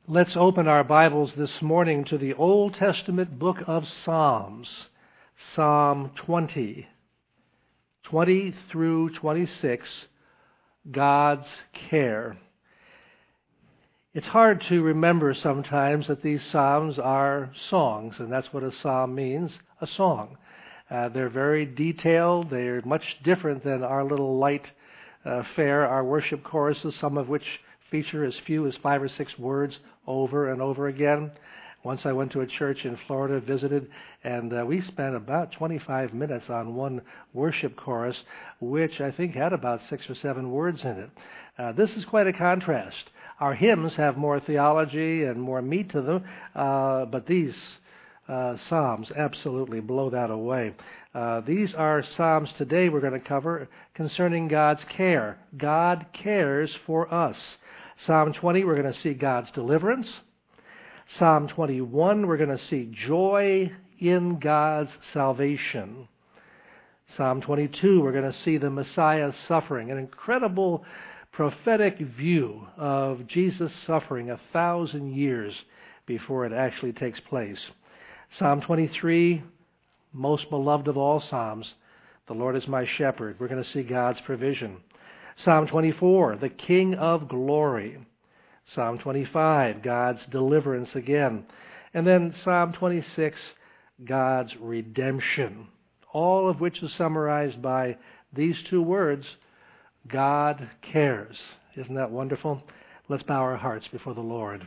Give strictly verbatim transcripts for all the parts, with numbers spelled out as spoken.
Let's open our Bibles this morning to the Old Testament book of Psalms, Psalm twenty. twenty through twenty-six, God's care. It's hard to remember sometimes that these psalms are songs, and that's what a psalm means, a song. Uh, they're very detailed. They're much different than our little light uh, fare, our worship choruses, some of which feature as few as five or six words over and over again. Once I went to a church in Florida, visited, and uh, we spent about twenty-five minutes on one worship chorus, which I think had about six or seven words in it. Uh, this is quite a contrast. Our hymns have more theology and more meat to them, uh, but these uh, psalms absolutely blow that away. Uh, these are psalms today we're going to cover concerning God's care. God cares for us. Psalm twenty, we're going to see God's deliverance. Psalm twenty-one, we're going to see joy in God's salvation. Psalm twenty-two, we're going to see the Messiah's suffering, an incredible prophetic view of Jesus' suffering a thousand years before it actually takes place. Psalm twenty-three, most beloved of all psalms, the Lord is my shepherd. We're going to see God's provision. Psalm twenty-four, the King of glory. Psalm twenty-five, God's deliverance again. And then Psalm twenty-six, God's redemption. All of which is summarized by these two words, God cares. Isn't that wonderful? Let's bow our hearts before the Lord.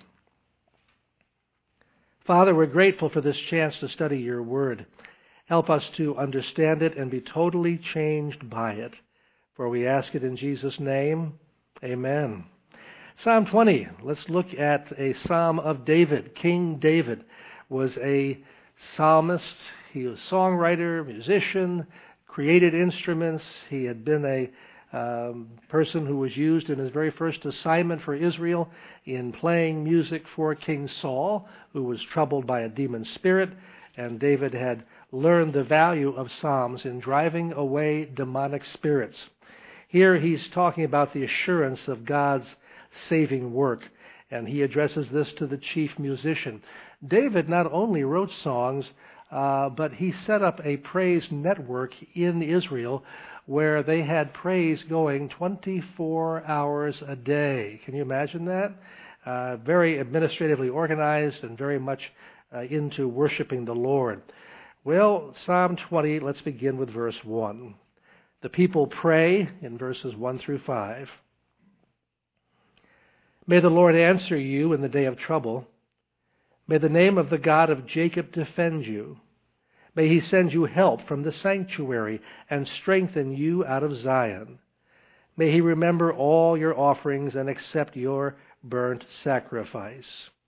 Father, we're grateful for this chance to study your word. Help us to understand it and be totally changed by it. For we ask it in Jesus' name. Amen. Psalm twenty, let's look at a psalm of David. King David was a psalmist. He was a songwriter, musician, created instruments. He had been a um, person who was used in his very first assignment for Israel in playing music for King Saul, who was troubled by a demon spirit. And David had learned the value of psalms in driving away demonic spirits. Here he's talking about the assurance of God's saving work, and he addresses this to the chief musician. David not only wrote songs, uh, but he set up a praise network in Israel where they had praise going twenty-four hours a day. Can you imagine that? Uh, very administratively organized and very much uh, into worshiping the Lord. Well, Psalm twenty, let's begin with verse one. The people pray in verses one through five. May the Lord answer you in the day of trouble. May the name of the God of Jacob defend you. May he send you help from the sanctuary and strengthen you out of Zion. May he remember all your offerings and accept your burnt sacrifice.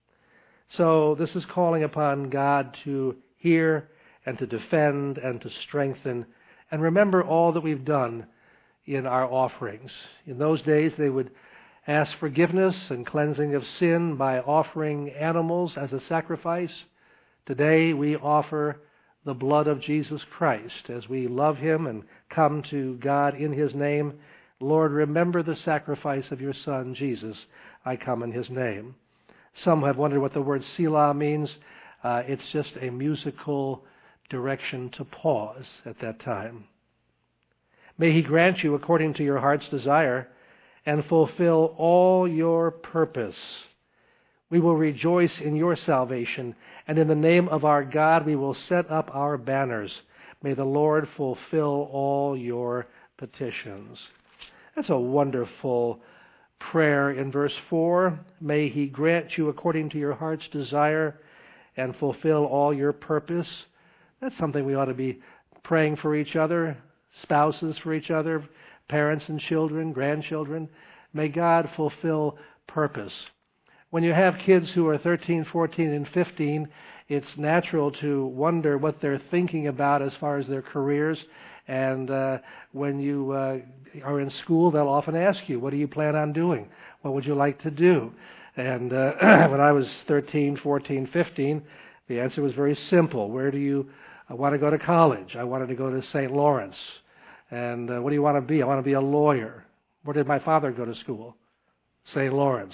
So this is calling upon God to hear and to defend and to strengthen and remember all that we've done in our offerings. In those days, they would ask forgiveness and cleansing of sin by offering animals as a sacrifice. Today, we offer the blood of Jesus Christ as we love him and come to God in his name. Lord, remember the sacrifice of your Son, Jesus. I come in his name. Some have wondered what the word Selah means. Uh, it's just a musical direction to pause at that time. May he grant you according to your heart's desire and fulfill all your purpose. We will rejoice in your salvation, and in the name of our God we will set up our banners. May the Lord fulfill all your petitions. That's a wonderful prayer in verse four. May he grant you according to your heart's desire and fulfill all your purpose. That's something we ought to be praying for each other, spouses for each other, parents and children, grandchildren. May God fulfill purpose. When you have kids who are thirteen, fourteen, and fifteen, it's natural to wonder what they're thinking about as far as their careers. And uh, when you uh, are in school, they'll often ask you, what do you plan on doing? What would you like to do? And uh, when I was thirteen, fourteen, fifteen, the answer was very simple. Where do you I want to go to college? I wanted to go to Saint Lawrence. And uh, what do you want to be? I want to be a lawyer. Where did my father go to school? Saint Lawrence.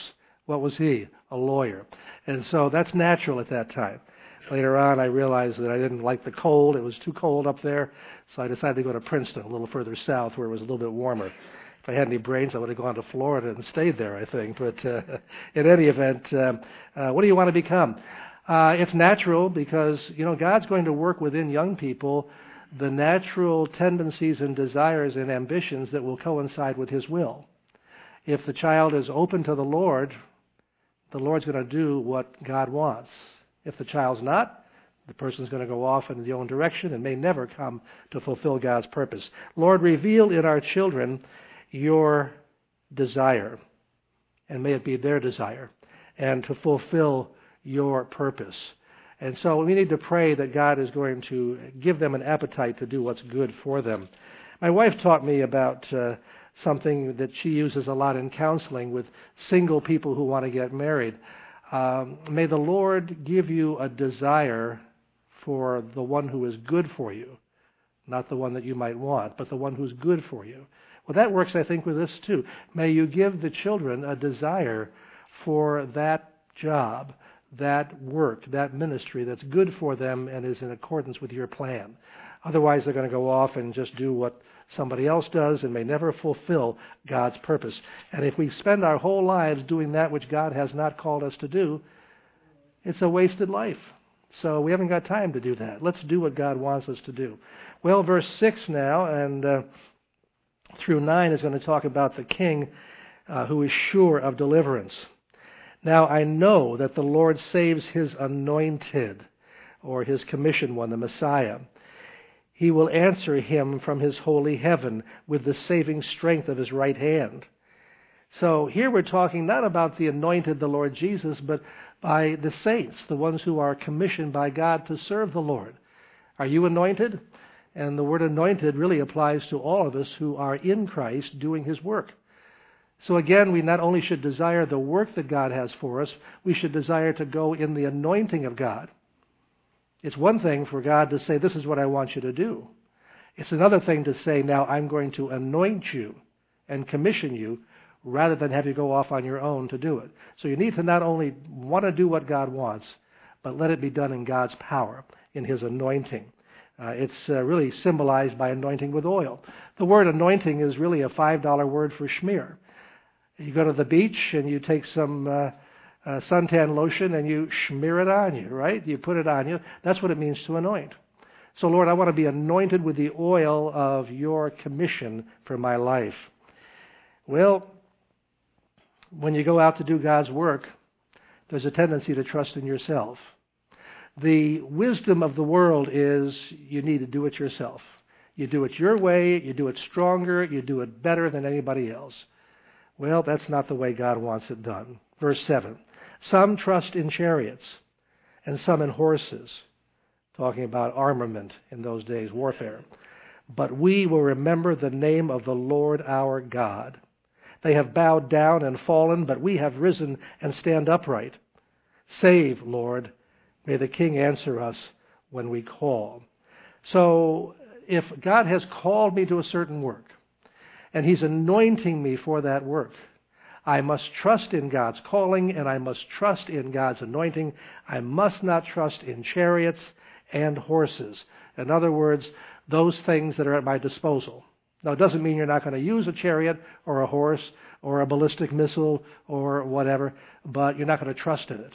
What was he? A lawyer. And so that's natural at that time. Later on, I realized that I didn't like the cold. It was too cold up there, so I decided to go to Princeton, a little further south, where it was a little bit warmer. If I had any brains, I would have gone to Florida and stayed there, I think. But uh, in any event, um, uh, what do you want to become? Uh, it's natural because, you know, God's going to work within young people the natural tendencies and desires and ambitions that will coincide with His will. If the child is open to the Lord, the Lord's going to do what God wants. If the child's not, the person's going to go off in their own direction and may never come to fulfill God's purpose. Lord, reveal in our children your desire, and may it be their desire, and to fulfill your purpose. And so we need to pray that God is going to give them an appetite to do what's good for them. My wife taught me about uh, something that she uses a lot in counseling with single people who want to get married. Um, may the Lord give you a desire for the one who is good for you, not the one that you might want, but the one who's good for you. Well, that works, I think, with this too. May you give the children a desire for that job, that work, that ministry that's good for them and is in accordance with your plan. Otherwise, they're going to go off and just do what somebody else does and may never fulfill God's purpose. And if we spend our whole lives doing that which God has not called us to do, it's a wasted life. So we haven't got time to do that. Let's do what God wants us to do. Well, verse six now and uh, through nine is going to talk about the king uh, who is sure of deliverance. Now I know that the Lord saves His anointed, or His commissioned one, the Messiah. He will answer him from His holy heaven with the saving strength of His right hand. So here we're talking not about the anointed, the Lord Jesus, but by the saints, the ones who are commissioned by God to serve the Lord. Are you anointed? And the word anointed really applies to all of us who are in Christ doing His work. So again, we not only should desire the work that God has for us, we should desire to go in the anointing of God. It's one thing for God to say, this is what I want you to do. It's another thing to say, now I'm going to anoint you and commission you rather than have you go off on your own to do it. So you need to not only want to do what God wants, but let it be done in God's power, in His anointing. Uh, it's uh, really symbolized by anointing with oil. The word anointing is really a five dollar word for schmear. You go to the beach and you take some uh, uh, suntan lotion and you smear it on you, right? You put it on you. That's what it means to anoint. So, Lord, I want to be anointed with the oil of your commission for my life. Well, when you go out to do God's work, there's a tendency to trust in yourself. The wisdom of the world is you need to do it yourself. You do it your way, you do it stronger, you do it better than anybody else. Well, that's not the way God wants it done. Verse seven, some trust in chariots and some in horses, talking about armament in those days, warfare. But we will remember the name of the Lord our God. They have bowed down and fallen, but we have risen and stand upright. Save, Lord. May the King answer us when we call. So if God has called me to a certain work, and He's anointing me for that work, I must trust in God's calling, and I must trust in God's anointing. I must not trust in chariots and horses. In other words, those things that are at my disposal. Now, it doesn't mean you're not going to use a chariot or a horse or a ballistic missile or whatever, but you're not going to trust in it.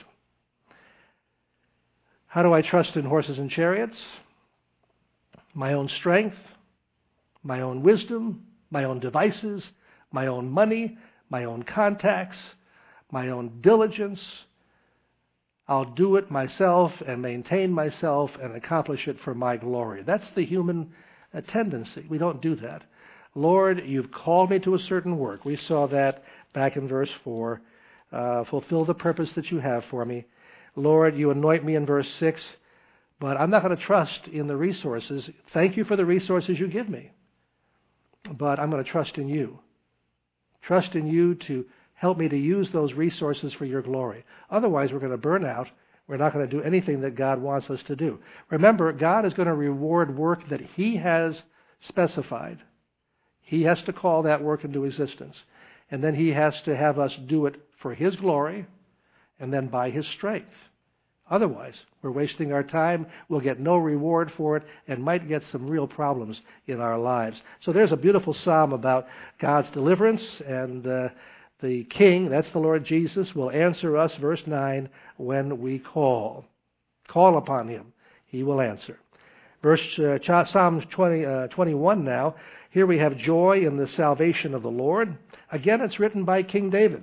How do I trust in horses and chariots? My own strength, my own wisdom, my own devices, my own money, my own contacts, my own diligence. I'll do it myself and maintain myself and accomplish it for my glory. That's the human uh, tendency. We don't do that. Lord, you've called me to a certain work. We saw that back in verse four. Uh, fulfill the purpose that you have for me. Lord, you anoint me in verse six, but I'm not going to trust in the resources. Thank you for the resources you give me, but I'm going to trust in you. Trust in you to help me to use those resources for your glory. Otherwise, we're going to burn out. We're not going to do anything that God wants us to do. Remember, God is going to reward work that He has specified. He has to call that work into existence. And then He has to have us do it for His glory and then by His strength. Otherwise, we're wasting our time, we'll get no reward for it, and might get some real problems in our lives. So there's a beautiful psalm about God's deliverance, and uh, the King, that's the Lord Jesus, will answer us, verse nine, when we call. Call upon Him, He will answer. Verse uh, Psalm twenty, uh, twenty-one now, here we have joy in the salvation of the Lord. Again, it's written by King David.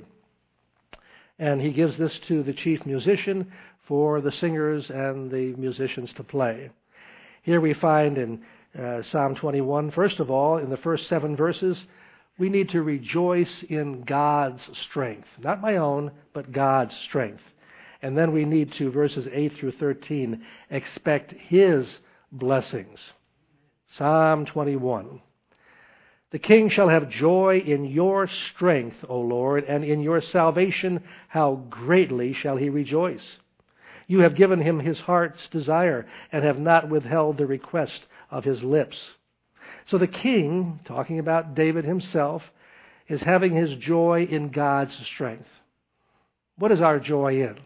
And he gives this to the chief musician for the singers and the musicians to play. Here we find in uh, Psalm twenty-one, first of all, in the first seven verses, we need to rejoice in God's strength. Not my own, but God's strength. And then we need to, verses eight through thirteen, expect His blessings. Psalm twenty-one. The king shall have joy in your strength, O Lord, and in your salvation how greatly shall he rejoice. You have given him his heart's desire and have not withheld the request of his lips. So the king, talking about David himself, is having his joy in God's strength. What is our joy in?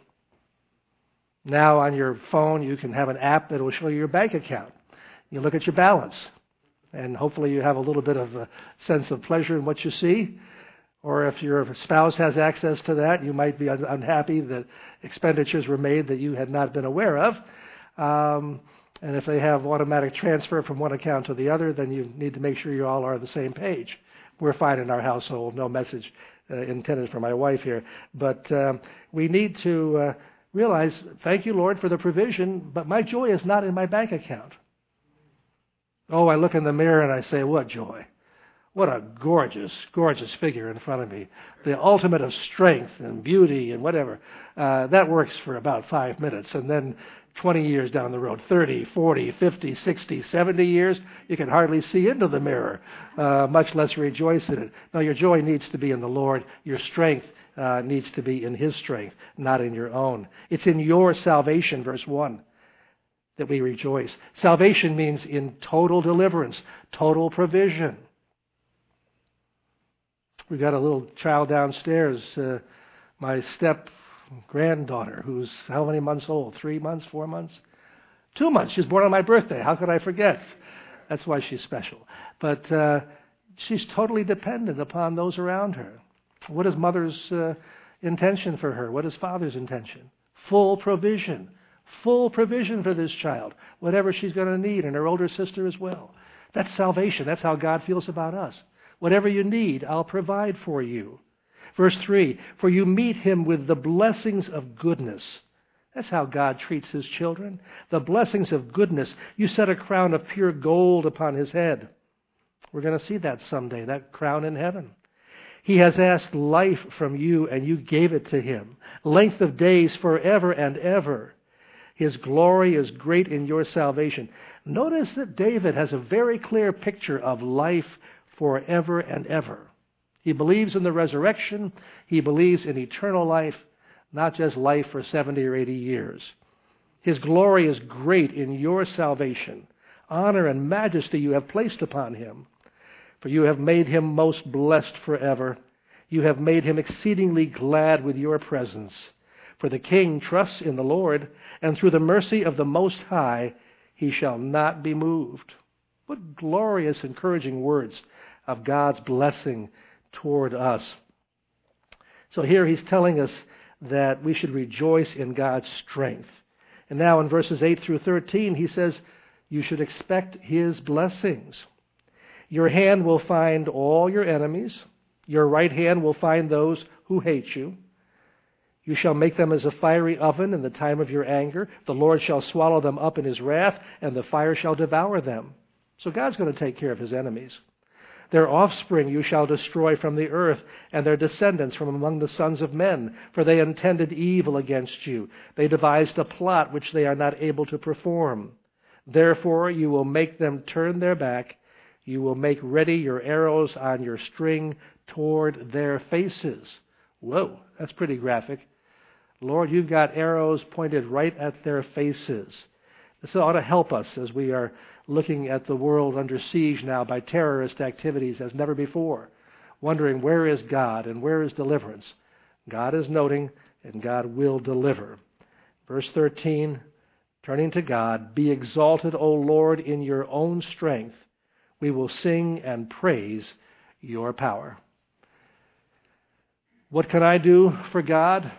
Now on your phone you can have an app that will show you your bank account. You look at your balance, and hopefully you have a little bit of a sense of pleasure in what you see. Or if your spouse has access to that, you might be unhappy that expenditures were made that you had not been aware of. Um, and if they have automatic transfer from one account to the other, then you need to make sure you all are on the same page. We're fine in our household, no message uh, intended for my wife here. But um, we need to uh, realize, thank you, Lord, for the provision, but my joy is not in my bank account. Oh, I look in the mirror and I say, what joy. What a gorgeous, gorgeous figure in front of me. The ultimate of strength and beauty and whatever. Uh, that works for about five minutes. And then twenty years down the road, thirty, forty, fifty, sixty, seventy years, you can hardly see into the mirror, uh, much less rejoice in it. No, your joy needs to be in the Lord. Your strength uh, needs to be in His strength, not in your own. It's in your salvation, verse one, that we rejoice. Salvation means in total deliverance, total provision. We've got a little child downstairs, uh, my step-granddaughter, who's how many months old? Three months? Four months? Two months. She was born on my birthday. How could I forget? That's why she's special. But uh, she's totally dependent upon those around her. What is mother's uh, intention for her? What is father's intention? Full provision. Full provision for this child. Whatever she's going to need, and her older sister as well. That's salvation. That's how God feels about us. Whatever you need, I'll provide for you. Verse three, for you meet him with the blessings of goodness. That's how God treats His children. The blessings of goodness. You set a crown of pure gold upon his head. We're going to see that someday, that crown in heaven. He has asked life from you, and you gave it to him. Length of days forever and ever. His glory is great in your salvation. Notice that David has a very clear picture of life forever and ever. He believes in the resurrection. He believes in eternal life, not just life for seventy or eighty years. His glory is great in your salvation. Honor and majesty you have placed upon him. For you have made him most blessed forever. You have made him exceedingly glad with your presence. For the king trusts in the Lord, and through the mercy of the Most High he shall not be moved. What glorious, encouraging words of God's blessing toward us. So here he's telling us that we should rejoice in God's strength. And now in verses eight through thirteen, he says, you should expect his blessings. Your hand will find all your enemies. Your right hand will find those who hate you. You shall make them as a fiery oven in the time of your anger. The Lord shall swallow them up in his wrath, and the fire shall devour them. So God's going to take care of his enemies. Their offspring you shall destroy from the earth, and their descendants from among the sons of men, for they intended evil against you. They devised a plot which they are not able to perform. Therefore you will make them turn their back. You will make ready your arrows on your string toward their faces. Whoa, that's pretty graphic. Lord, you've got arrows pointed right at their faces. This ought to help us as we are looking at the world under siege now by terrorist activities as never before, wondering where is God and where is deliverance. God is noting, and God will deliver. Verse thirteen, turning to God, be exalted, O Lord, in your own strength. We will sing and praise your power. What can I do for God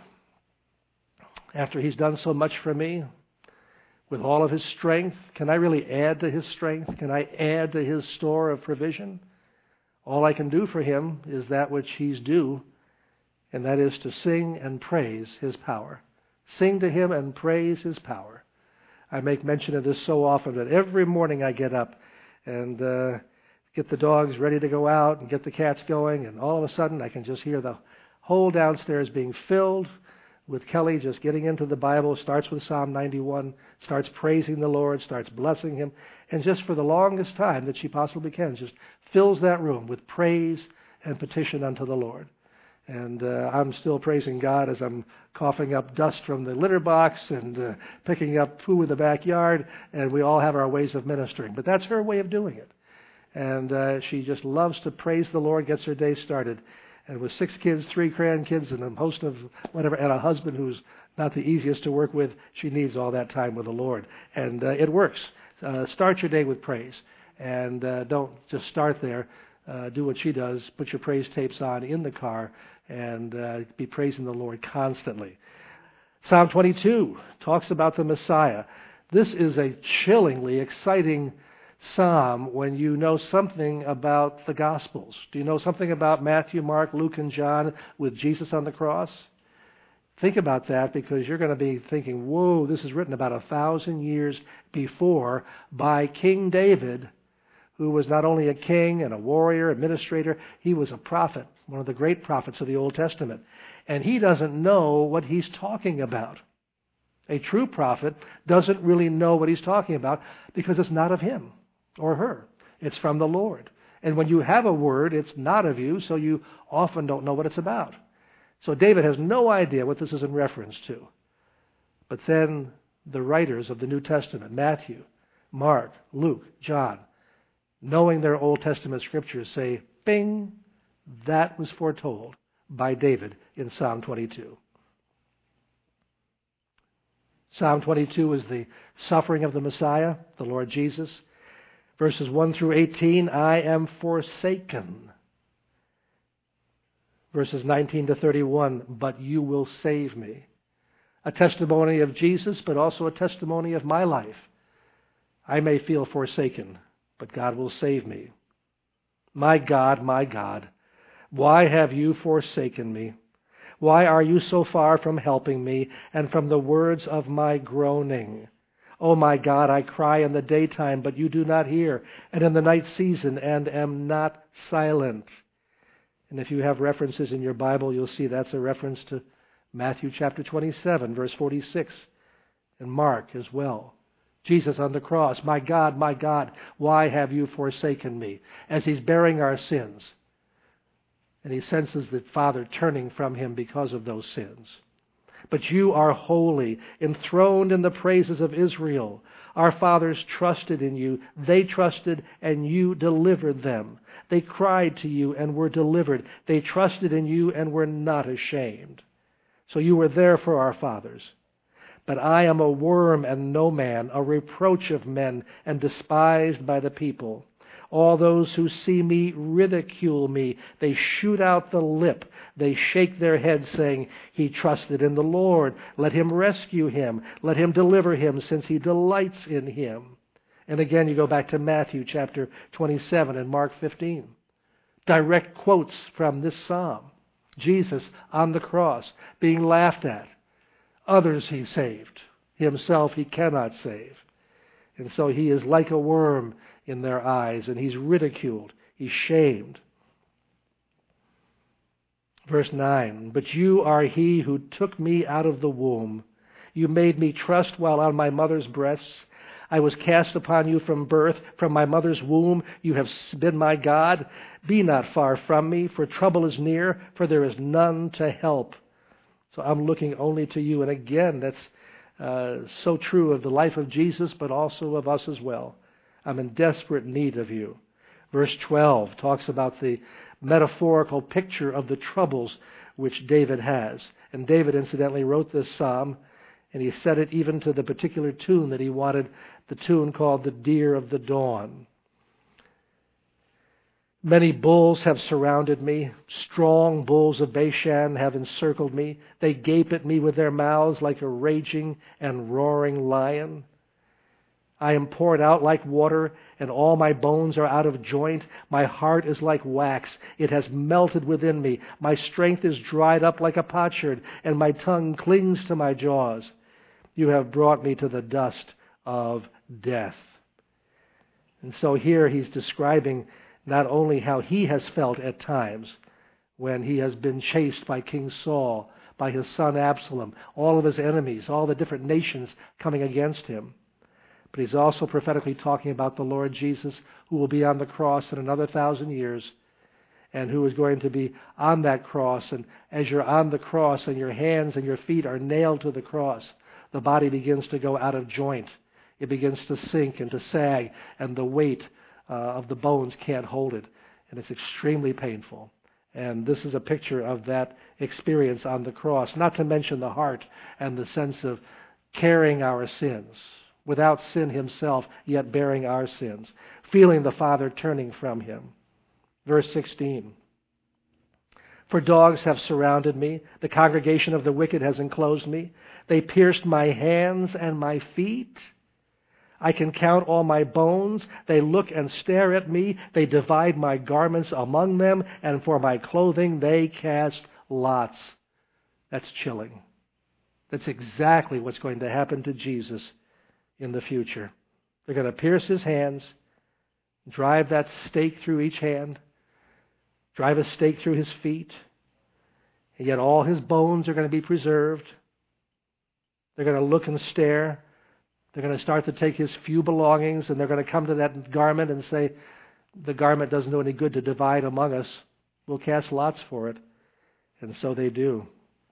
after He's done so much for me? With all of His strength, can I really add to His strength? Can I add to His store of provision? All I can do for Him is that which He's due, and that is to sing and praise His power. Sing to Him and praise His power. I make mention of this so often that every morning I get up and uh, get the dogs ready to go out and get the cats going, and all of a sudden I can just hear the whole downstairs being filled with Kelly just getting into the Bible, starts with Psalm ninety-one, starts praising the Lord, starts blessing Him, and just for the longest time that she possibly can, just fills that room with praise and petition unto the Lord. And uh, I'm still praising God as I'm coughing up dust from the litter box and uh, picking up poo in the backyard, and we all have our ways of ministering. But that's her way of doing it. And uh, she just loves to praise the Lord, gets her day started. And with six kids, three grandkids, and a host of whatever, and a husband who's not the easiest to work with, she needs all that time with the Lord. And uh, it works. Uh, start your day with praise. And uh, don't just start there. Uh, do what she does. Put your praise tapes on in the car and uh, be praising the Lord constantly. Psalm twenty-two talks about the Messiah. This is a chillingly exciting psalm when you know something about the Gospels. Do you know something about Matthew, Mark, Luke, and John with Jesus on the cross? Think about that, because you're going to be thinking, whoa, this is written about a thousand years before by King David, who was not only a king and a warrior, administrator, he was a prophet, one of the great prophets of the Old Testament. And he doesn't know what he's talking about. A true prophet doesn't really know what he's talking about because it's not of him or her. It's from the Lord. And when you have a word, it's not of you, so you often don't know what it's about. So David has no idea what this is in reference to. But then the writers of the New Testament, Matthew, Mark, Luke, John, knowing their Old Testament scriptures, say, bing, that was foretold by David in Psalm twenty-two. Psalm twenty-two is the suffering of the Messiah, the Lord Jesus. Verses one through eighteen, I am forsaken. Verses nineteen to thirty-one, but you will save me. A testimony of Jesus, but also a testimony of my life. I may feel forsaken, but God will save me. My God, my God, why have you forsaken me? Why are you so far from helping me and from the words of my groaning? Oh my God, I cry in the daytime, but you do not hear, and in the night season, and am not silent. And if you have references in your Bible, you'll see that's a reference to Matthew chapter twenty-seven, verse forty-six, and Mark as well. Jesus on the cross, my God, my God, why have you forsaken me? As he's bearing our sins. And he senses the Father turning from him because of those sins. But you are holy, enthroned in the praises of Israel. Our fathers trusted in you. They trusted, and you delivered them. They cried to you and were delivered. They trusted in you and were not ashamed. So you were there for our fathers. But I am a worm and no man, a reproach of men, and despised by the people. All those who see me ridicule me. They shoot out the lip. They shake their heads, saying, he trusted in the Lord. Let him rescue him. Let him deliver him, since he delights in him. And again, you go back to Matthew chapter twenty-seven and Mark fifteen. Direct quotes from this psalm. Jesus on the cross, being laughed at. Others he saved. Himself he cannot save. And so he is like a worm in their eyes, and he's ridiculed. He's shamed. Verse nine, but you are he who took me out of the womb. You made me trust while on my mother's breasts. I was cast upon you from birth. From my mother's womb you have been my God. Be not far from me, for trouble is near, for there is none to help. So I'm looking only to you. And again, that's uh, so true of the life of Jesus, but also of us as well. I'm in desperate need of you. Verse twelve talks about the metaphorical picture of the troubles which David has. And David, incidentally, wrote this psalm, and he set it even to the particular tune that he wanted, the tune called the Deer of the Dawn. Many bulls have surrounded me. Strong bulls of Bashan have encircled me. They gape at me with their mouths like a raging and roaring lion. I am poured out like water, and all my bones are out of joint. My heart is like wax. It has melted within me. My strength is dried up like a potsherd, and my tongue clings to my jaws. You have brought me to the dust of death. And so here he's describing not only how he has felt at times when he has been chased by King Saul, by his son Absalom, all of his enemies, all the different nations coming against him. But he's also prophetically talking about the Lord Jesus, who will be on the cross in another thousand years, and who is going to be on that cross. And as you're on the cross and your hands and your feet are nailed to the cross, the body begins to go out of joint. It begins to sink and to sag, and the weight Uh, of the bones can't hold it, and it's extremely painful. And this is a picture of that experience on the cross, not to mention the heart and the sense of carrying our sins, without sin himself, yet bearing our sins, feeling the Father turning from him. Verse sixteen, for dogs have surrounded me, the congregation of the wicked has enclosed me, they pierced my hands and my feet. I can count all my bones. They look and stare at me. They divide my garments among them, and for my clothing they cast lots. That's chilling. That's exactly what's going to happen to Jesus in the future. They're going to pierce his hands, drive that stake through each hand, drive a stake through his feet, and yet all his bones are going to be preserved. They're going to look and stare. They're going to start to take his few belongings, and they're going to come to that garment and say, the garment doesn't do any good to divide among us. We'll cast lots for it. And so they do.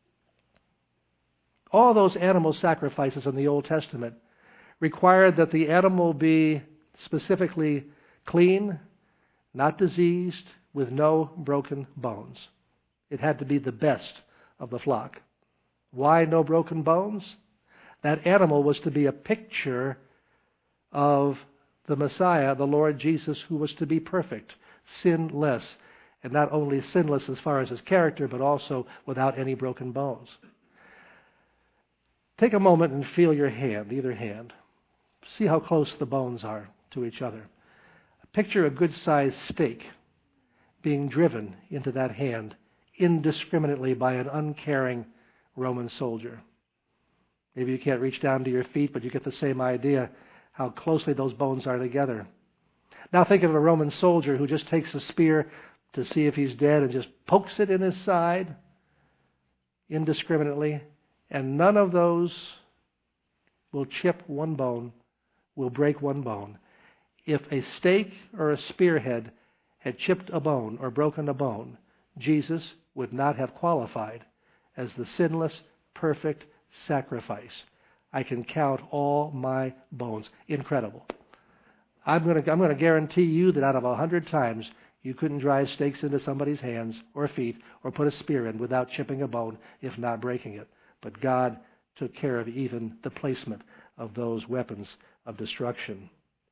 All those animal sacrifices in the Old Testament required that the animal be specifically clean, not diseased, with no broken bones. It had to be the best of the flock. Why no broken bones? That animal was to be a picture of the Messiah, the Lord Jesus, who was to be perfect, sinless, and not only sinless as far as his character, but also without any broken bones. Take a moment and feel your hand, either hand. See how close the bones are to each other. Picture a good-sized stake being driven into that hand indiscriminately by an uncaring Roman soldier. Maybe you can't reach down to your feet, but you get the same idea how closely those bones are together. Now think of a Roman soldier who just takes a spear to see if he's dead and just pokes it in his side indiscriminately, and none of those will chip one bone, will break one bone. If a stake or a spearhead had chipped a bone or broken a bone, Jesus would not have qualified as the sinless, perfect sacrifice. I can count all my bones. Incredible. I'm going to I'm going to guarantee you that out of a hundred times you couldn't drive stakes into somebody's hands or feet or put a spear in without chipping a bone, if not breaking it. But God took care of even the placement of those weapons of destruction.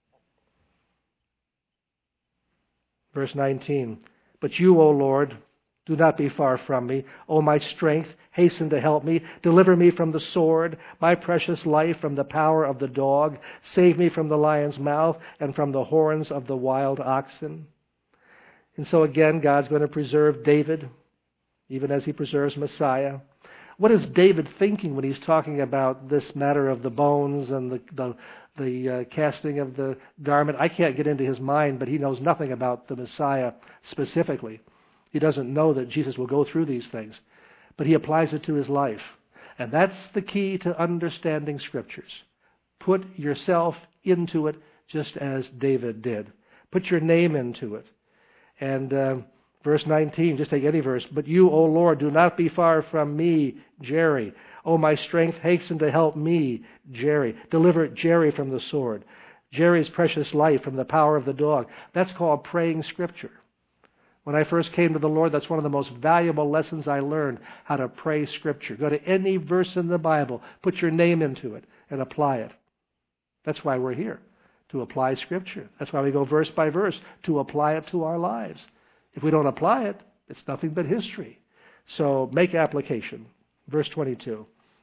Verse nineteen, but you, O Lord, do not be far from me. O my strength, hasten to help me. Deliver me from the sword, my precious life from the power of the dog. Save me from the lion's mouth and from the horns of the wild oxen. And so again, God's going to preserve David, even as he preserves Messiah. What is David thinking when he's talking about this matter of the bones and the the, the uh, casting of the garment? I can't get into his mind, but he knows nothing about the Messiah specifically. He doesn't know that Jesus will go through these things, but he applies it to his life. And that's the key to understanding Scriptures. Put yourself into it just as David did. Put your name into it. And uh, verse nineteen, just take any verse. But you, O Lord, do not be far from me, Jerry. O my strength, hasten to help me, Jerry. Deliver Jerry from the sword. Jerry's precious life from the power of the dog. That's called praying Scripture. When I first came to the Lord, that's one of the most valuable lessons I learned, how to pray Scripture. Go to any verse in the Bible, put your name into it, and apply it. That's why we're here, to apply Scripture. That's why we go verse by verse, to apply it to our lives. If we don't apply it, it's nothing but history. So make application. Verse twenty-two.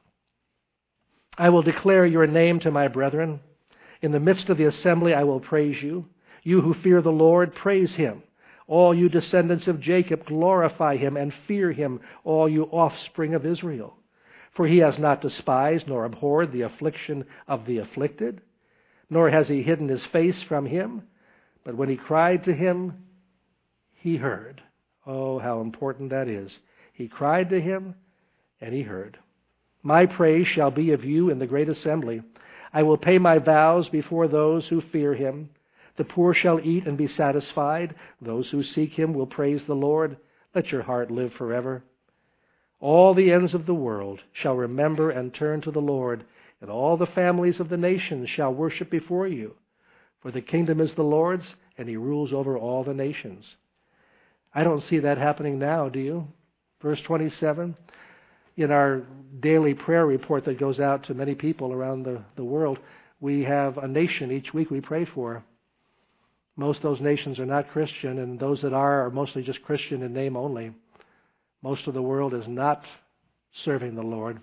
I will declare your name to my brethren. In the midst of the assembly I will praise you. You who fear the Lord, praise Him. All you descendants of Jacob, glorify Him and fear Him, all you offspring of Israel. For He has not despised nor abhorred the affliction of the afflicted, nor has He hidden His face from him. But when he cried to Him, He heard. Oh, how important that is. He cried to Him, and He heard. My praise shall be of you in the great assembly. I will pay my vows before those who fear Him. The poor shall eat and be satisfied. Those who seek Him will praise the Lord. Let your heart live forever. All the ends of the world shall remember and turn to the Lord, and all the families of the nations shall worship before you. For the kingdom is the Lord's, and He rules over all the nations. I don't see that happening now, do you? Verse twenty-seven. In our daily prayer report that goes out to many people around the, the world, we have a nation each week we pray for. Most of those nations are not Christian, and those that are are mostly just Christian in name only. Most of the world is not serving the Lord.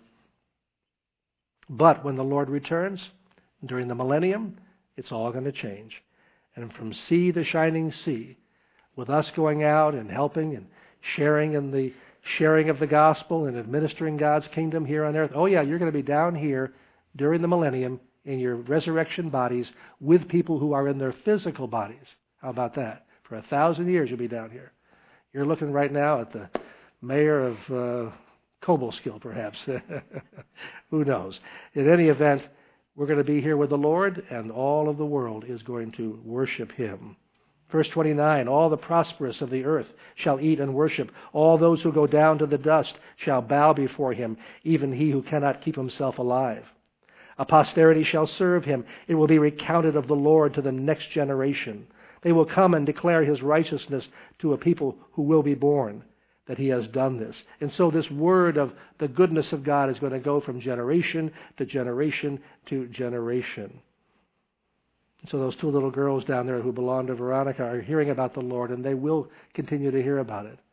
But when the Lord returns, during the millennium, it's all going to change. And from sea to shining sea, with us going out and helping and sharing in the sharing of the gospel and administering God's kingdom here on earth. Oh yeah, you're going to be down here during the millennium in your resurrection bodies with people who are in their physical bodies. How about that? For a thousand years you'll be down here. You're looking right now at the mayor of uh, Cobleskill, perhaps. Who knows? In any event, we're going to be here with the Lord, and all of the world is going to worship Him. Verse twenty-nine, all the prosperous of the earth shall eat and worship. All those who go down to the dust shall bow before Him, even he who cannot keep himself alive. A posterity shall serve Him. It will be recounted of the Lord to the next generation. They will come and declare His righteousness to a people who will be born, that He has done this. And so this word of the goodness of God is going to go from generation to generation to generation. And so those two little girls down there who belong to Veronica are hearing about the Lord, and they will continue to hear about it.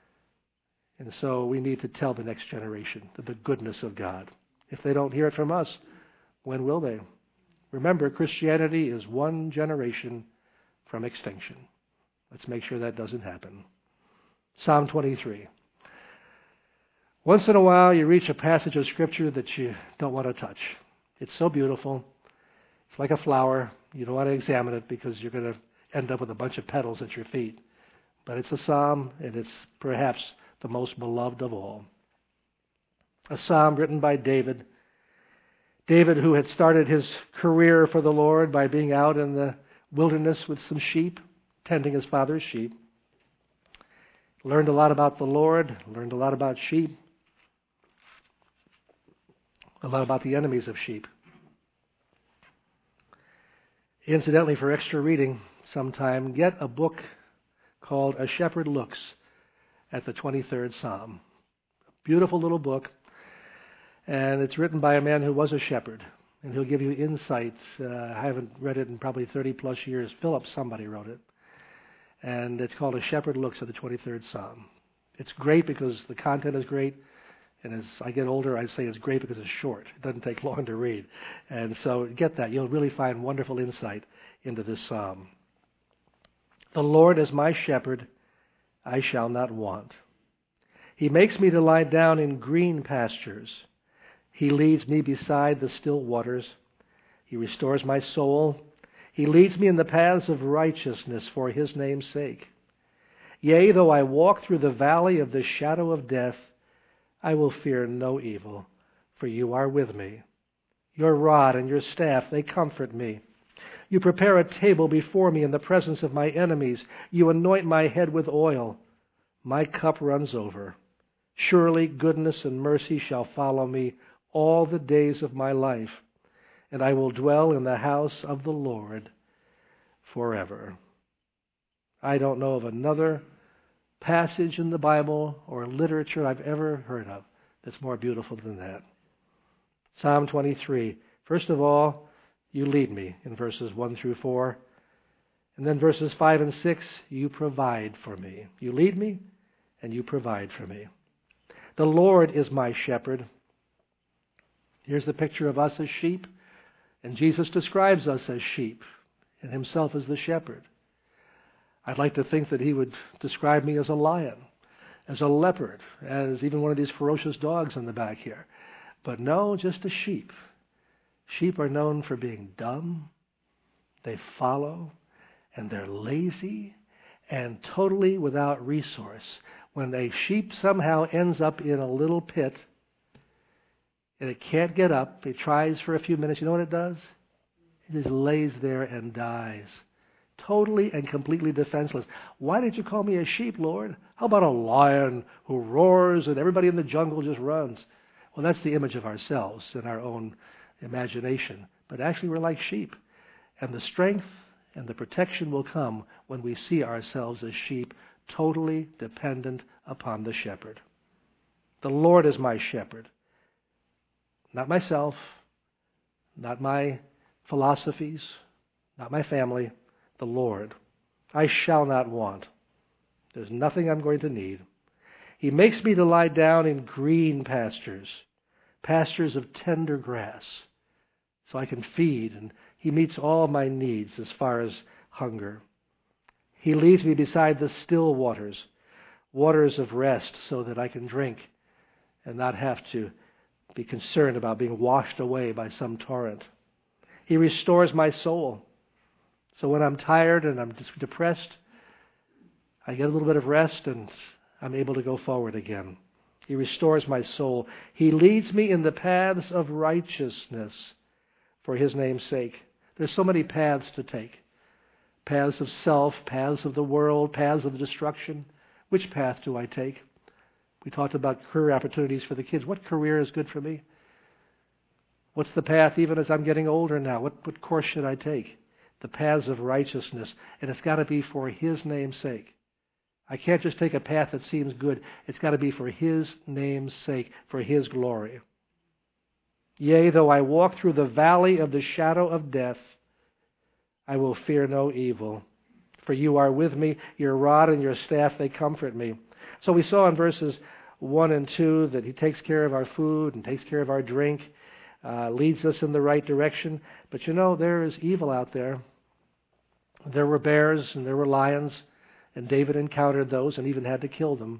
And so we need to tell the next generation the goodness of God. If they don't hear it from us, when will they? Remember, Christianity is one generation from extinction. Let's make sure that doesn't happen. Psalm twenty-three. Once in a while you reach a passage of Scripture that you don't want to touch. It's so beautiful. It's like a flower. You don't want to examine it because you're going to end up with a bunch of petals at your feet. But it's a psalm, and it's perhaps the most beloved of all. A psalm written by David. David, who had started his career for the Lord by being out in the wilderness with some sheep, tending his father's sheep. Learned a lot about the Lord, learned a lot about sheep, a lot about the enemies of sheep. Incidentally, for extra reading sometime, get a book called A Shepherd Looks at the twenty-third Psalm. Beautiful little book, and it's written by a man who was a shepherd, and he'll give you insights. Uh, I haven't read it in probably thirty plus years. Philip somebody wrote it. And it's called A Shepherd Looks at the twenty-third Psalm. It's great because the content is great. And as I get older, I say it's great because it's short. It doesn't take long to read. And so get that. You'll really find wonderful insight into this psalm. The Lord is my shepherd. I shall not want. He makes me to lie down in green pastures. He leads me beside the still waters. He restores my soul. He leads me in the paths of righteousness for His name's sake. Yea, though I walk through the valley of the shadow of death, I will fear no evil, for you are with me. Your rod and your staff, they comfort me. You prepare a table before me in the presence of my enemies. You anoint my head with oil. My cup runs over. Surely goodness and mercy shall follow me all the days of my life, and I will dwell in the house of the Lord forever. I don't know of another passage in the Bible or literature I've ever heard of that's more beautiful than that. Psalm twenty-three. First of all, you lead me in verses one through four. And then verses five and six, you provide for me. You lead me and you provide for me. The Lord is my shepherd. Here's the picture of us as sheep. And Jesus describes us as sheep and himself as the shepherd. I'd like to think that he would describe me as a lion, as a leopard, as even one of these ferocious dogs in the back here. But no, just a sheep. Sheep are known for being dumb. They follow, and they're lazy, and totally without resource. When a sheep somehow ends up in a little pit, and it can't get up, it tries for a few minutes, you know what it does? It just lays there and dies. Totally and completely defenseless. Why did you call me a sheep, Lord? How about a lion who roars and everybody in the jungle just runs? Well, that's the image of ourselves in our own imagination. But actually we're like sheep. And the strength and the protection will come when we see ourselves as sheep, totally dependent upon the shepherd. The Lord is my shepherd. Not myself, not my philosophies, not my family, the Lord. I shall not want. There's nothing I'm going to need. He makes me to lie down in green pastures, pastures of tender grass, so I can feed, and he meets all my needs as far as hunger. He leads me beside the still waters, waters of rest, so that I can drink and not have to be concerned about being washed away by some torrent. He restores my soul. So when I'm tired and I'm just depressed, I get a little bit of rest and I'm able to go forward again. He restores my soul. He leads me in the paths of righteousness for his name's sake. There's so many paths to take. Paths of self, paths of the world, paths of destruction. Which path do I take? We talked about career opportunities for the kids. What career is good for me? What's the path even as I'm getting older now? What, what course should I take? The paths of righteousness. And it's got to be for his name's sake. I can't just take a path that seems good. It's got to be for his name's sake, for his glory. Yea, though I walk through the valley of the shadow of death, I will fear no evil. For you are with me, your rod and your staff, they comfort me. So we saw in verses one and two that he takes care of our food and takes care of our drink, uh, leads us in the right direction. But you know, there is evil out there. There were bears and there were lions, and David encountered those and even had to kill them.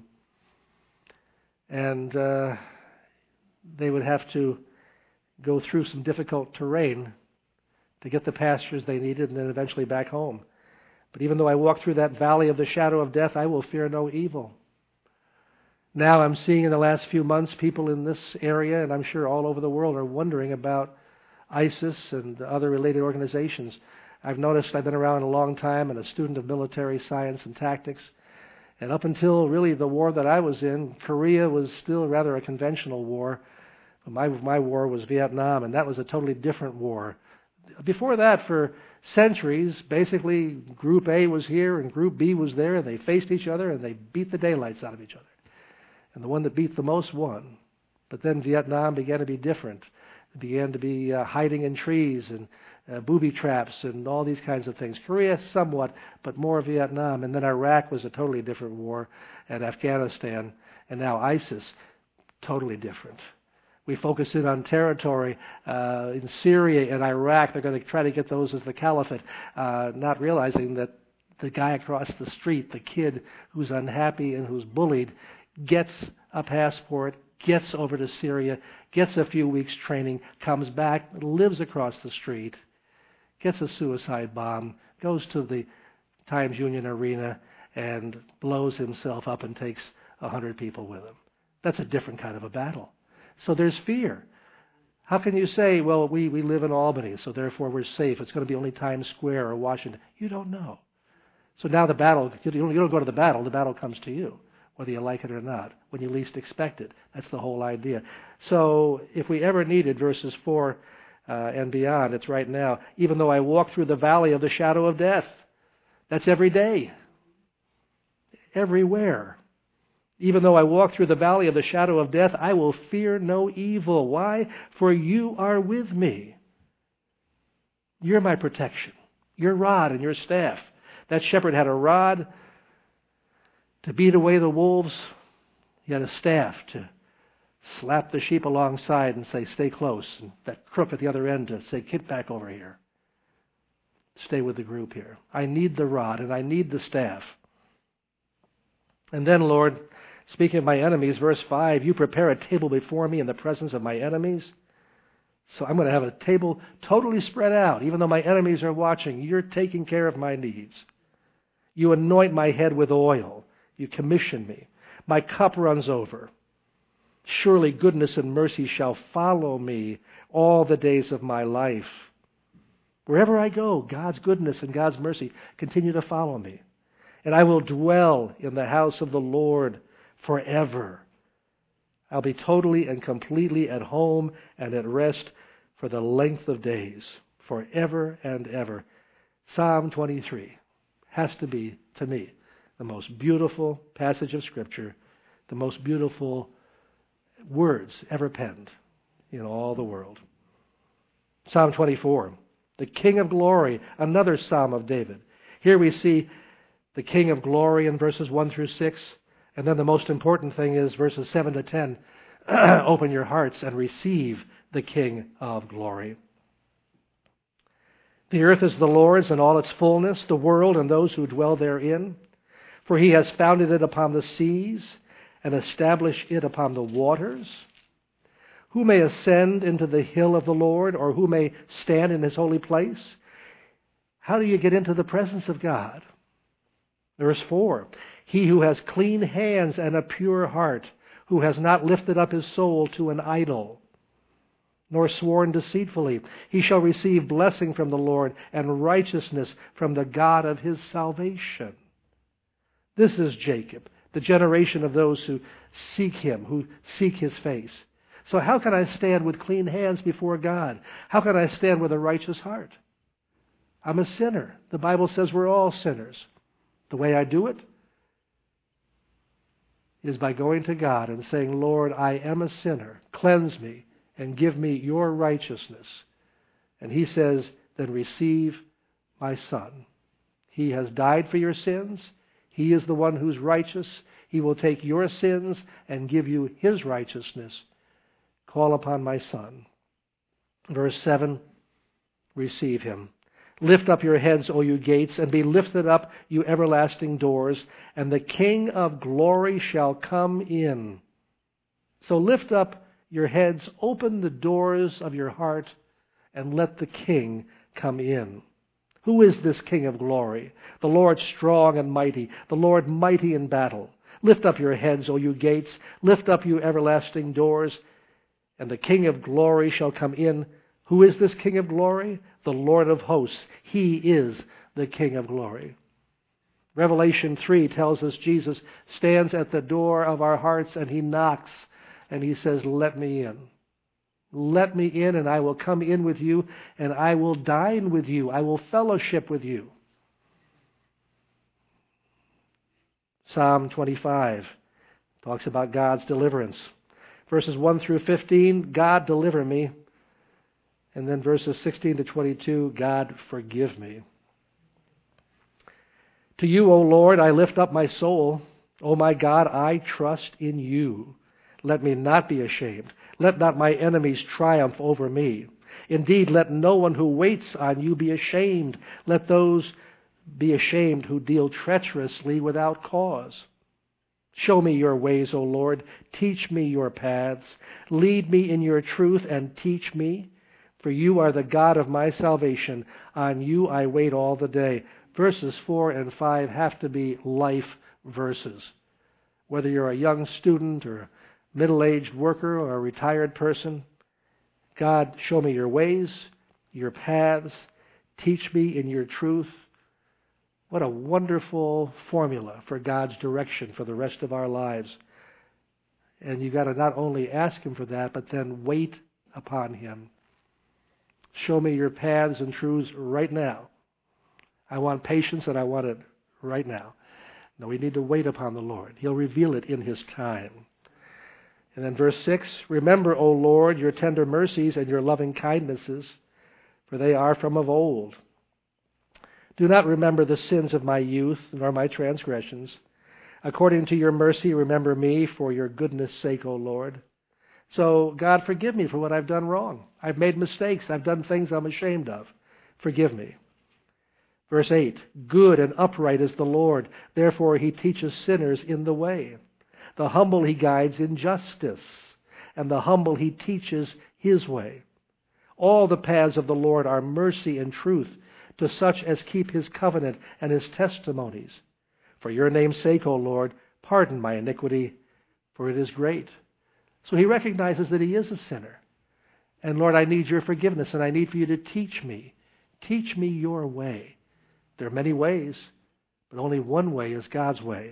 And uh, they would have to go through some difficult terrain to get the pastures they needed and then eventually back home. But even though I walk through that valley of the shadow of death, I will fear no evil. Now I'm seeing in the last few months people in this area, and I'm sure all over the world, are wondering about ISIS and other related organizations. I've noticed I've been around a long time and a student of military science and tactics. And up until really the war that I was in, Korea was still rather a conventional war. My, my war was Vietnam, and that was a totally different war. Before that, for centuries, basically Group A was here and Group B was there, and they faced each other and they beat the daylights out of each other. And the one that beat the most won. But then Vietnam began to be different. It began to be uh, hiding in trees and uh, booby traps and all these kinds of things. Korea somewhat, but more Vietnam. And then Iraq was a totally different war, and Afghanistan, and now ISIS, totally different. We focus in on territory uh, in Syria and Iraq. They're going to try to get those as the caliphate, uh, not realizing that the guy across the street, the kid who's unhappy and who's bullied, gets a passport, gets over to Syria, gets a few weeks training, comes back, lives across the street, gets a suicide bomb, goes to the Times Union Arena and blows himself up and takes a hundred people with him. That's a different kind of a battle. So there's fear. How can you say, well, we, we live in Albany, so therefore we're safe. It's going to be only Times Square or Washington. You don't know. So now the battle, you don't, you don't go to the battle, the battle comes to you, whether you like it or not, when you least expect it. That's the whole idea. So if we ever needed verses four uh, and beyond, it's right now. Even though I walk through the valley of the shadow of death, that's every day. everywhere. Even though I walk through the valley of the shadow of death, I will fear no evil. Why? For you are with me. You're my protection. Your rod and your staff. That shepherd had a rod to beat away the wolves. He had a staff to slap the sheep alongside and say, stay close. And that crook at the other end to say, get back over here. Stay with the group here. I need the rod and I need the staff. And then, Lord, speaking of my enemies, verse five, you prepare a table before me in the presence of my enemies. So I'm going to have a table totally spread out. Even though my enemies are watching, you're taking care of my needs. You anoint my head with oil. You commission me. My cup runs over. Surely goodness and mercy shall follow me all the days of my life. Wherever I go, God's goodness and God's mercy continue to follow me. And I will dwell in the house of the Lord forever. I'll be totally and completely at home and at rest for the length of days, forever and ever. Psalm twenty-three has to be, to me, the most beautiful passage of Scripture, the most beautiful words ever penned in all the world. Psalm twenty-four, the King of Glory, another Psalm of David. Here we see the King of Glory in verses one through six. And then the most important thing is verses seven to ten. Open your hearts and receive the King of Glory. The earth is the Lord's and all its fullness, the world and those who dwell therein. For he has founded it upon the seas and established it upon the waters. Who may ascend into the hill of the Lord, or who may stand in his holy place? How do you get into the presence of God? Verse four, he who has clean hands and a pure heart, who has not lifted up his soul to an idol, nor sworn deceitfully, he shall receive blessing from the Lord and righteousness from the God of his salvation. This is Jacob, the generation of those who seek him, who seek his face. So how can I stand with clean hands before God? How can I stand with a righteous heart? I'm a sinner. The Bible says we're all sinners. The way I do it is by going to God and saying, Lord, I am a sinner. Cleanse me and give me your righteousness. And he says, then receive my Son. He has died for your sins. He is the one who's righteous. He will take your sins and give you his righteousness. Call upon my Son. Verse seven, receive him. Lift up your heads, O you gates, and be lifted up, you everlasting doors, and the King of glory shall come in. So lift up your heads, open the doors of your heart, and let the King come in. Who is this King of glory? The Lord strong and mighty, the Lord mighty in battle. Lift up your heads, O you gates, lift up, you everlasting doors, and the King of glory shall come in. Who is this King of glory? The Lord of hosts. He is the King of glory. Revelation three tells us Jesus stands at the door of our hearts and he knocks and he says, let me in. Let me in and I will come in with you and I will dine with you. I will fellowship with you. Psalm twenty-five talks about God's deliverance. Verses one through fifteen, God deliver me. And then verses sixteen to twenty-two, God forgive me. To you, O Lord, I lift up my soul. O my God, I trust in you. Let me not be ashamed. Let not my enemies triumph over me. Indeed, let no one who waits on you be ashamed. Let those be ashamed who deal treacherously without cause. Show me your ways, O Lord. Teach me your paths. Lead me in your truth and teach me. For you are the God of my salvation. On you I wait all the day. Verses four and five have to be life verses. Whether you're a young student or a middle-aged worker or a retired person, God, show me your ways, your paths. Teach me in your truth. What a wonderful formula for God's direction for the rest of our lives. And you've got to not only ask him for that, but then wait upon him. Show me your paths and truths right now. I want patience and I want it right now. No, we need to wait upon the Lord. He'll reveal it in His time. And then verse six, remember, O Lord, your tender mercies and your loving kindnesses, for they are from of old. Do not remember the sins of my youth, nor my transgressions. According to your mercy, remember me for your goodness' sake, O Lord. So, God, forgive me for what I've done wrong. I've made mistakes. I've done things I'm ashamed of. Forgive me. Verse eight, good and upright is the Lord. Therefore He teaches sinners in the way. The humble He guides in justice, and the humble He teaches His way. All the paths of the Lord are mercy and truth to such as keep His covenant and His testimonies. For your name's sake, O Lord, pardon my iniquity, for it is great. So he recognizes that he is a sinner. And Lord, I need your forgiveness, and I need for you to teach me. Teach me your way. There are many ways, but only one way is God's way.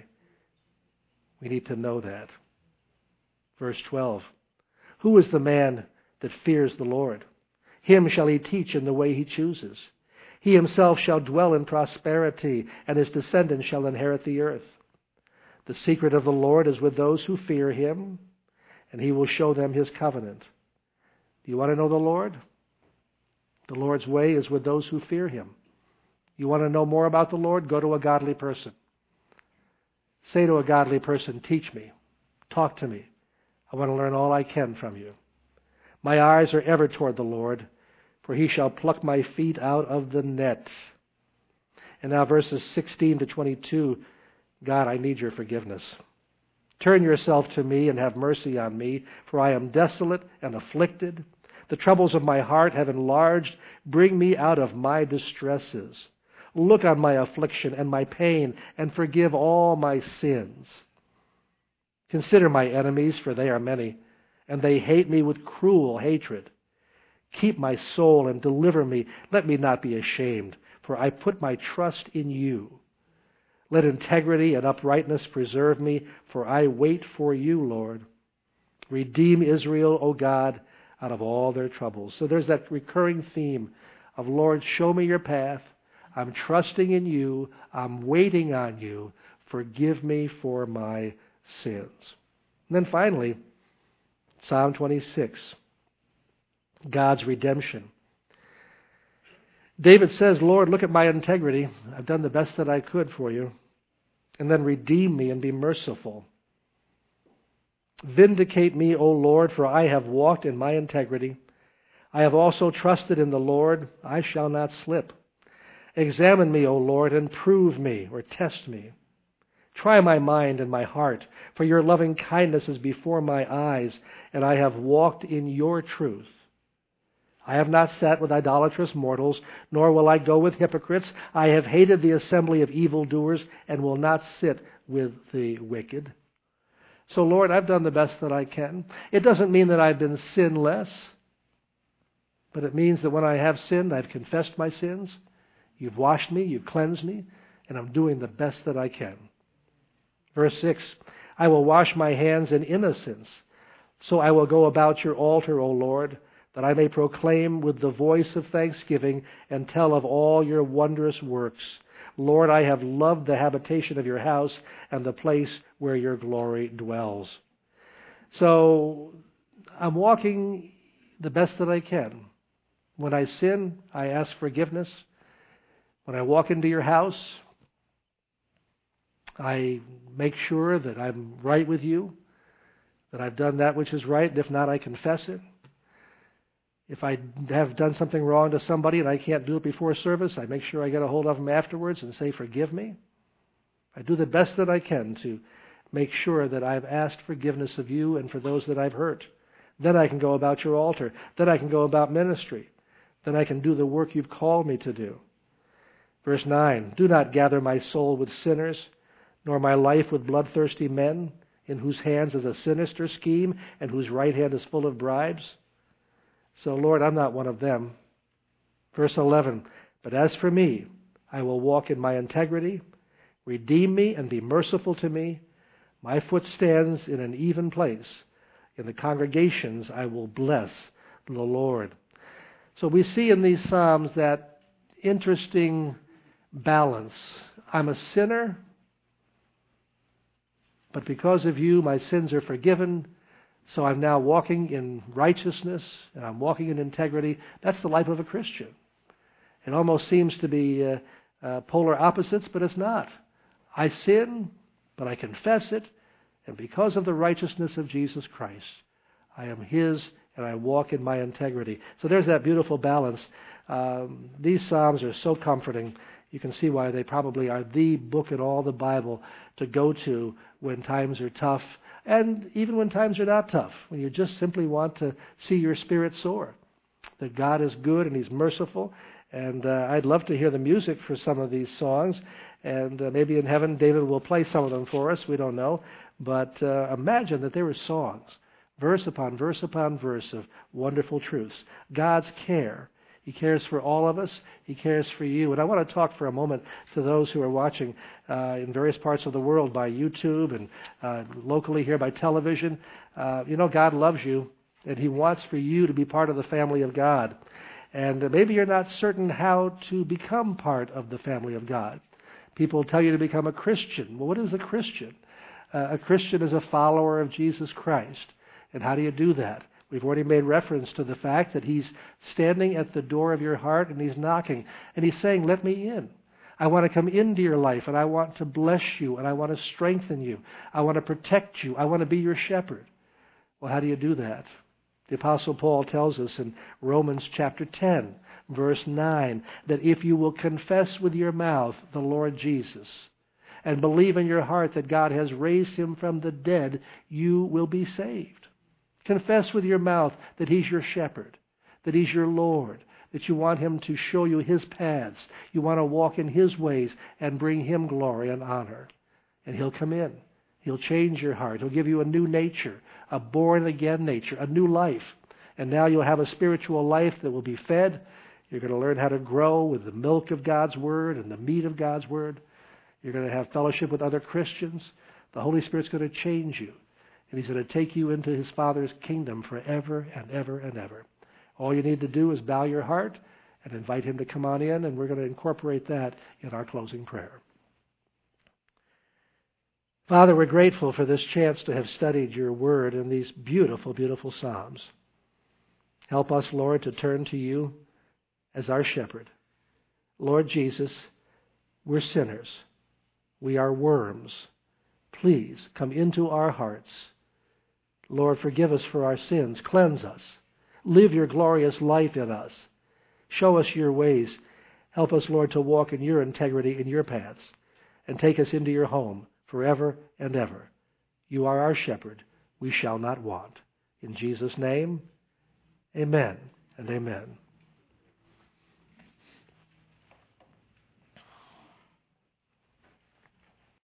We need to know that. Verse twelve. Who is the man that fears the Lord? Him shall He teach in the way He chooses. He himself shall dwell in prosperity, and his descendants shall inherit the earth. The secret of the Lord is with those who fear Him, and He will show them His covenant. Do you want to know the Lord? The Lord's way is with those who fear Him. You want to know more about the Lord? Go to a godly person. Say to a godly person, teach me. Talk to me. I want to learn all I can from you. My eyes are ever toward the Lord, for He shall pluck my feet out of the net. And now verses sixteen to twenty-two, God, I need your forgiveness. Turn yourself to me and have mercy on me, for I am desolate and afflicted. The troubles of my heart have enlarged. Bring me out of my distresses. Look on my affliction and my pain, and forgive all my sins. Consider my enemies, for they are many, and they hate me with cruel hatred. Keep my soul and deliver me. Let me not be ashamed, for I put my trust in you. Let integrity and uprightness preserve me, for I wait for you, Lord. Redeem Israel, O God, out of all their troubles. So there's that recurring theme of, Lord, show me your path. I'm trusting in you. I'm waiting on you. Forgive me for my sins. And then finally, Psalm twenty-six, God's redemption. David says, Lord, look at my integrity. I've done the best that I could for you. And then redeem me and be merciful. Vindicate me, O Lord, for I have walked in my integrity. I have also trusted in the Lord. I shall not slip. Examine me, O Lord, and prove me, or test me. Try my mind and my heart, for your loving kindness is before my eyes, and I have walked in your truth. I have not sat with idolatrous mortals, nor will I go with hypocrites. I have hated the assembly of evildoers, and will not sit with the wicked. So, Lord, I've done the best that I can. It doesn't mean that I've been sinless, but it means that when I have sinned, I've confessed my sins. You've washed me, you've cleansed me, and I'm doing the best that I can. Verse six, I will wash my hands in innocence, so I will go about your altar, O Lord, that I may proclaim with the voice of thanksgiving and tell of all your wondrous works. Lord, I have loved the habitation of your house and the place where your glory dwells. So I'm walking the best that I can. When I sin, I ask forgiveness. When I walk into your house, I make sure that I'm right with you, that I've done that which is right, and if not, I confess it. If I have done something wrong to somebody and I can't do it before service, I make sure I get a hold of them afterwards and say, forgive me. I do the best that I can to make sure that I've asked forgiveness of you and for those that I've hurt. Then I can go about your altar. Then I can go about ministry. Then I can do the work you've called me to do. Verse nine, do not gather my soul with sinners, nor my life with bloodthirsty men, in whose hands is a sinister scheme and whose right hand is full of bribes. So, Lord, I'm not one of them. Verse eleven, but as for me, I will walk in my integrity. Redeem me and be merciful to me. My foot stands in an even place. In the congregations I will bless the Lord. So we see in these Psalms that interesting balance. I'm a sinner, But because of you, my sins are forgiven. So I'm now walking in righteousness, and I'm walking in integrity. That's the life of a Christian. It almost seems to be uh, uh, polar opposites, but it's not. I sin, but I confess it, and because of the righteousness of Jesus Christ, I am His, and I walk in my integrity. So there's that beautiful balance. Um, these Psalms are so comforting. You can see why they probably are the book in all the Bible to go to when times are tough, and even when times are not tough, when you just simply want to see your spirit soar. That God is good and He's merciful. And uh, I'd love to hear the music for some of these songs. And uh, maybe in heaven David will play some of them for us. We don't know. But uh, imagine that there were songs, verse upon verse upon verse of wonderful truths. God's care. He cares for all of us. He cares for you. And I want to talk for a moment to those who are watching uh, in various parts of the world by YouTube and uh, locally here by television. Uh, you know, God loves you, and He wants for you to be part of the family of God. And uh, maybe you're not certain how to become part of the family of God. People tell you to become a Christian. Well, what is a Christian? Uh, a Christian is a follower of Jesus Christ. And how do you do that? We've already made reference to the fact that He's standing at the door of your heart and He's knocking. And He's saying, let me in. I want to come into your life, and I want to bless you, and I want to strengthen you. I want to protect you. I want to be your shepherd. Well, how do you do that? The Apostle Paul tells us in Romans chapter ten, verse nine, that if you will confess with your mouth the Lord Jesus and believe in your heart that God has raised Him from the dead, you will be saved. Confess with your mouth that He's your shepherd, that He's your Lord, that you want Him to show you His paths. You want to walk in His ways and bring Him glory and honor. And He'll come in. He'll change your heart. He'll give you a new nature, a born-again nature, a new life. And now you'll have a spiritual life that will be fed. You're going to learn how to grow with the milk of God's Word and the meat of God's Word. You're going to have fellowship with other Christians. The Holy Spirit's going to change you. And He's going to take you into His Father's kingdom forever and ever and ever. All you need to do is bow your heart and invite Him to come on in, and we're going to incorporate that in our closing prayer. Father, we're grateful for this chance to have studied your word in these beautiful, beautiful Psalms. Help us, Lord, to turn to you as our shepherd. Lord Jesus, we're sinners. We are worms. Please come into our hearts. Lord, forgive us for our sins. Cleanse us. Live your glorious life in us. Show us your ways. Help us, Lord, to walk in your integrity in your paths, and take us into your home forever and ever. You are our shepherd. We shall not want. In Jesus' name, amen and amen.